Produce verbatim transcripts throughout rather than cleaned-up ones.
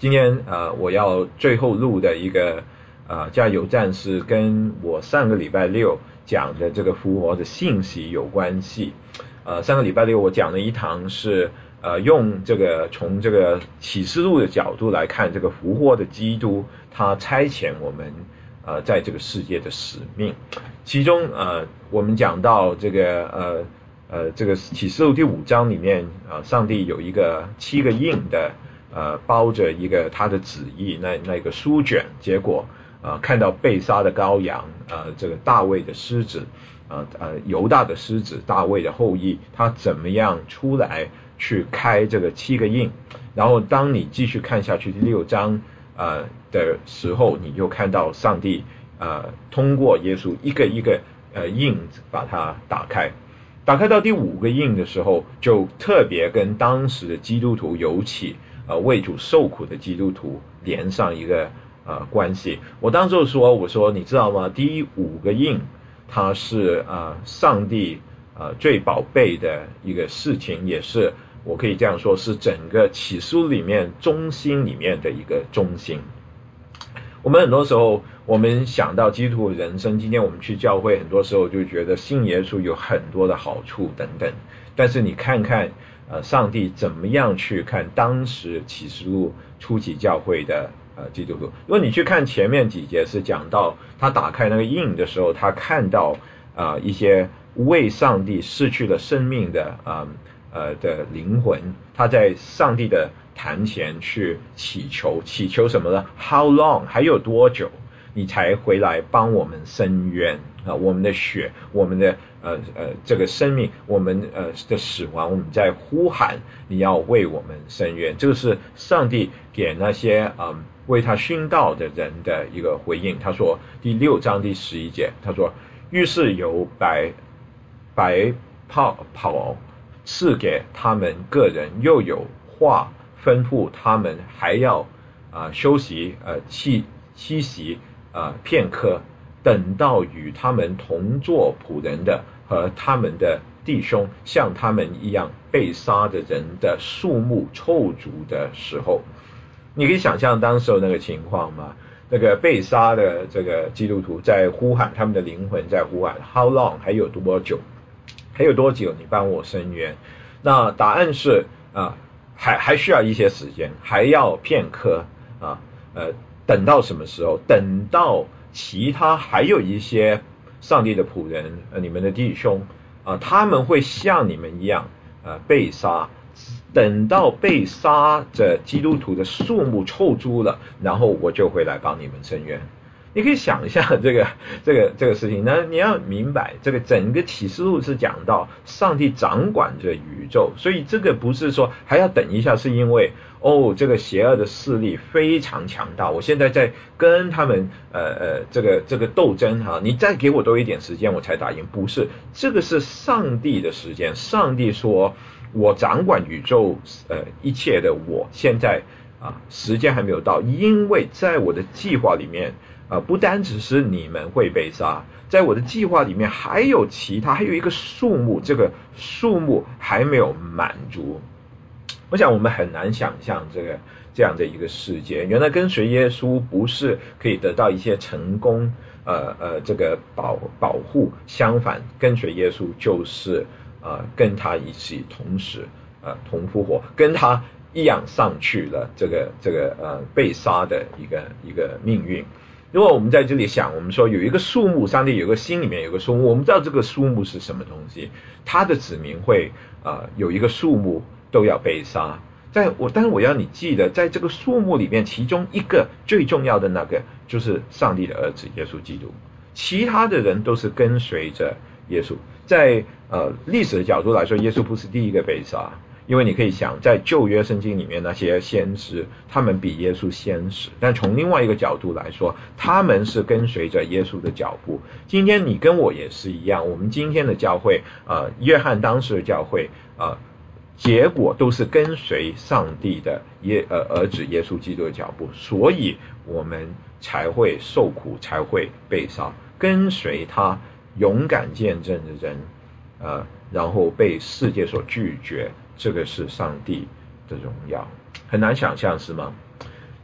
今天呃我要最后录的一个呃加油站是跟我上个礼拜六讲的这个复活的信息有关系。呃上个礼拜六我讲了一堂是呃用这个从这个启示录的角度来看这个复活的基督他差遣我们呃在这个世界的使命。其中呃我们讲到这个呃呃这个启示录第五章里面呃上帝有一个七个印的呃，包着一个他的旨意，那那个书卷，结果呃看到被杀的羔羊，呃这个大卫的狮子，呃呃犹大的狮子，大卫的后裔，他怎么样出来去开这个七个印？然后当你继续看下去第六章呃的时候，你就看到上帝呃通过耶稣一个一个呃印把它打开。打开到第五个印的时候，就特别跟当时的基督徒尤其呃为主受苦的基督徒连上一个呃关系。我当时说，我说你知道吗？第五个印它是呃上帝呃最宝贝的一个事情，也是我可以这样说，是整个启示录里面中心里面的一个中心。我们很多时候我们想到基督徒的人生，今天我们去教会很多时候就觉得信耶稣有很多的好处等等，但是你看看呃上帝怎么样去看当时启示录初期教会的呃基督徒。如果你去看前面几节是讲到他打开那个印的时候，他看到啊、呃、一些为上帝失去了生命的啊 呃, 呃的灵魂，他在上帝的坛前去祈求，祈求什么呢？ How long 还有多久你才回来帮我们伸冤啊？我们的血，我们的呃呃这个生命，我们呃的死亡，我们在呼喊你要为我们伸冤。这个是上帝给那些嗯、呃、为他殉道的人的一个回应。他说第六章第十一节，他说于是有白白袍袍赐给他们个人，又有话吩咐他们还要啊、呃、休息呃栖栖息啊、呃、片刻，等到与他们同作仆人的和他们的弟兄像他们一样被杀的人的数目凑足的时候。你可以想象当时候那个情况吗？那个被杀的这个基督徒在呼喊，他们的灵魂在呼喊 How long 还有多久？还有多久你帮我伸冤？那答案是啊，还还需要一些时间，还要片刻啊，呃，等到什么时候？等到其他还有一些上帝的仆人，呃，你们的弟兄啊，他们会像你们一样呃被杀，等到被杀的基督徒的数目凑足了，然后我就会来帮你们伸冤。你可以想一下这个这个这个事情，那你要明白，这个整个启示录是讲到上帝掌管着宇宙，所以这个不是说还要等一下，是因为哦这个邪恶的势力非常强大，我现在在跟他们呃呃这个这个斗争哈、啊，你再给我多一点时间我才打赢，不是，这个是上帝的时间，上帝说我掌管宇宙呃一切的，我现在啊时间还没有到，因为在我的计划里面。啊，不单只是你们会被杀，在我的计划里面还有其他，还有一个数目，这个数目还没有满足。我想我们很难想象这个这样的一个世界，原来跟随耶稣不是可以得到一些成功，呃呃这个保保护，相反跟随耶稣就是呃跟他一起同时呃同复活，跟他一样上去了这个这个呃被杀的一个一个命运。如果我们在这里想，我们说有一个数目，上帝有个心里面有个数目，我们知道这个数目是什么东西，他的子民会呃有一个数目都要被杀。在我，但是我要你记得，在这个数目里面，其中一个最重要的那个就是上帝的儿子耶稣基督，其他的人都是跟随着耶稣。在呃历史的角度来说，耶稣不是第一个被杀。因为你可以想，在旧约圣经里面那些先知，他们比耶稣先死，但从另外一个角度来说，他们是跟随着耶稣的脚步。今天你跟我也是一样，我们今天的教会，呃，约翰当时的教会，呃，结果都是跟随上帝的耶呃儿子耶稣基督的脚步，所以我们才会受苦，才会被杀。跟随他勇敢见证的人，呃，然后被世界所拒绝。这个是上帝的荣耀，很难想象是吗？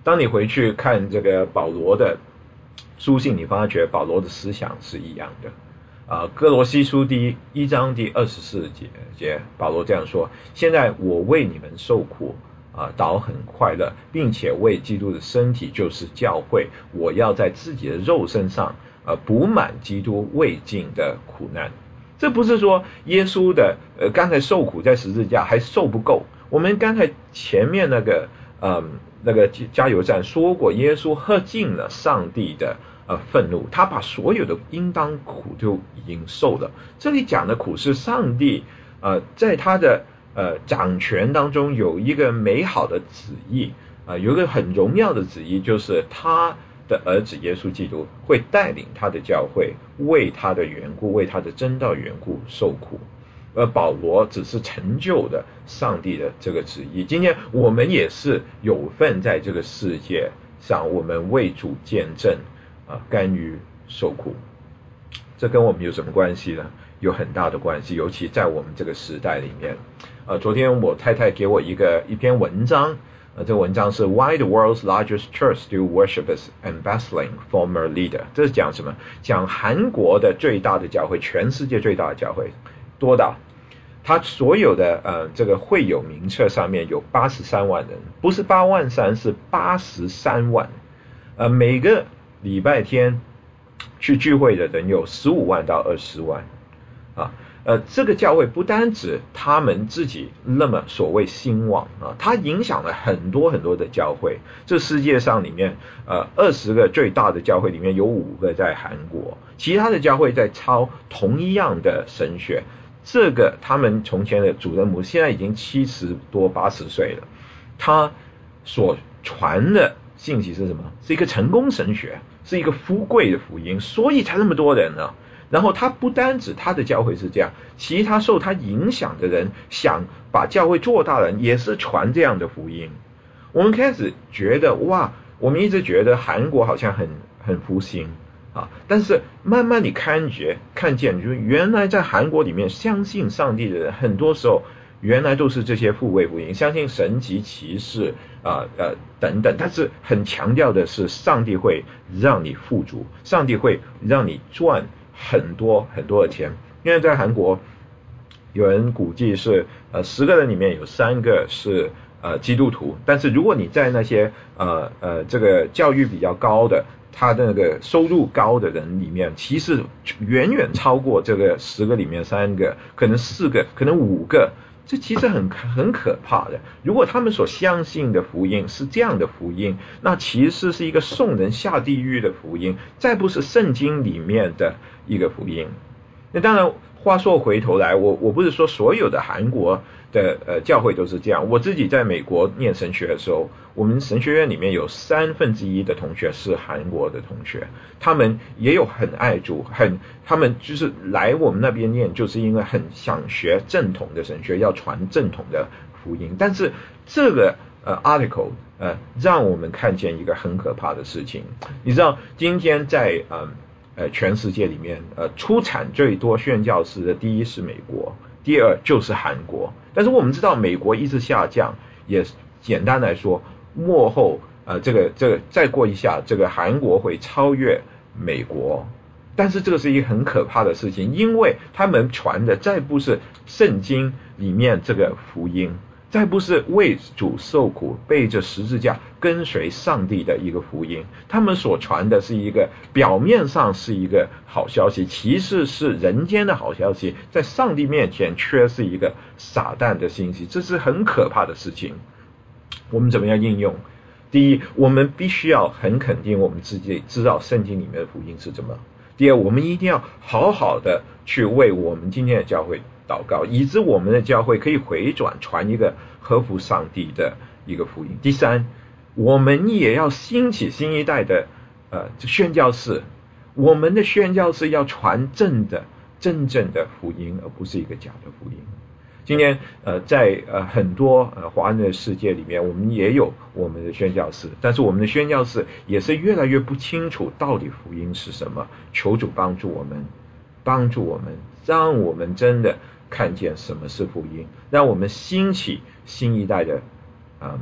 当你回去看这个保罗的书信，你发觉保罗的思想是一样的。啊，哥罗西书第一一章第二十四节节，保罗这样说：现在我为你们受苦啊，倒很快乐，并且为基督的身体就是教会，我要在自己的肉身上呃补满基督未尽的苦难。这不是说耶稣的呃刚才受苦在十字架还受不够，我们刚才前面那个呃那个加油站说过，耶稣喝尽了上帝的呃愤怒，他把所有的应当苦都已经受了。这里讲的苦是上帝呃在他的呃掌权当中有一个美好的旨意啊、呃，有一个很荣耀的旨意，就是他的儿子耶稣基督会带领他的教会为他的缘故，为他的真道缘故受苦。而保罗只是成就的上帝的这个旨意。今天我们也是有份在这个世界上，我们为主见证啊，甘于受苦。这跟我们有什么关系呢？有很大的关系，尤其在我们这个时代里面。呃，昨天我太太给我一个一篇文章，呃，这个文章是 Why the World's Largest Church Still Worships Embezzling Former Leader。这是讲什么？讲韩国的最大的教会，全世界最大的教会多大？他所有的呃这个会友名册上面有八十三万人，不是八万三，是八十三万。呃，每个礼拜天去聚会的人有十五万到二十万啊。呃，这个教会不单指他们自己那么所谓兴旺啊，它影响了很多很多的教会。这世界上里面呃二十个最大的教会里面有五个在韩国，其他的教会在抄同一样的神学。这个他们从前的主任牧现在已经七十多八十岁了，他所传的信息是什么？是一个成功神学，是一个富贵的福音，所以才那么多人呢。然后他不单指他的教会是这样，其他受他影响的人想把教会做大的人也是传这样的福音。我们开始觉得哇，我们一直觉得韩国好像很很复兴啊，但是慢慢你看觉看见，就是原来在韩国里面相信上帝的人，很多时候原来都是这些富贵福音，相信神级骑士啊呃等等，但是很强调的是上帝会让你富足，上帝会让你赚很多很多的钱。因为在韩国有人估计是呃十个人里面有三个是呃基督徒，但是如果你在那些呃呃这个教育比较高的，他的那个收入高的人里面，其实远远超过这个十个里面三个，可能四个，可能五个。这其实很很可怕的。如果他们所相信的福音是这样的福音，那其实是一个送人下地狱的福音，再不是圣经里面的一个福音。那当然话说回头来，我我不是说所有的韩国的呃教会都是这样。我自己在美国念神学的时候，我们神学院里面有三分之一的同学是韩国的同学，他们也有很爱主，很他们就是来我们那边念，就是因为很想学正统的神学，要传正统的福音。但是这个呃 article 呃让我们看见一个很可怕的事情。你知道今天在呃呃，全世界里面，呃，出产最多宣教士的第一是美国，第二就是韩国。但是我们知道，美国一直下降，也简单来说，末后呃，这个这个再过一下，这个韩国会超越美国。但是这个是一个很可怕的事情，因为他们传的再不是圣经里面这个福音，再不是为主受苦背着十字架跟随上帝的一个福音，他们所传的是一个表面上是一个好消息，其实是人间的好消息，在上帝面前却是一个撒旦的信息。这是很可怕的事情。我们怎么样应用？第一，我们必须要很肯定我们自己知道圣经里面的福音是怎么。第二，我们一定要好好的去为我们今天的教会祷告，以致我们的教会可以回转传一个合乎上帝的一个福音。第三，我们也要兴起新一代的呃宣教士，我们的宣教士要传正的真正的福音，而不是一个假的福音。今天呃在呃很多呃华人的世界里面，我们也有我们的宣教士，但是我们的宣教士也是越来越不清楚到底福音是什么。求主帮助我们，帮助我们，让我们真的看见什么是福音，让我们兴起新一代的嗯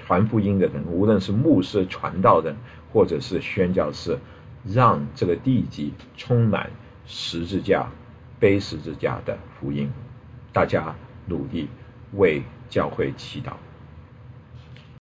传福音的人，无论是牧师、传道人或者是宣教士，让这个地极充满十字架、背十字架的福音。大家努力为教会祈祷。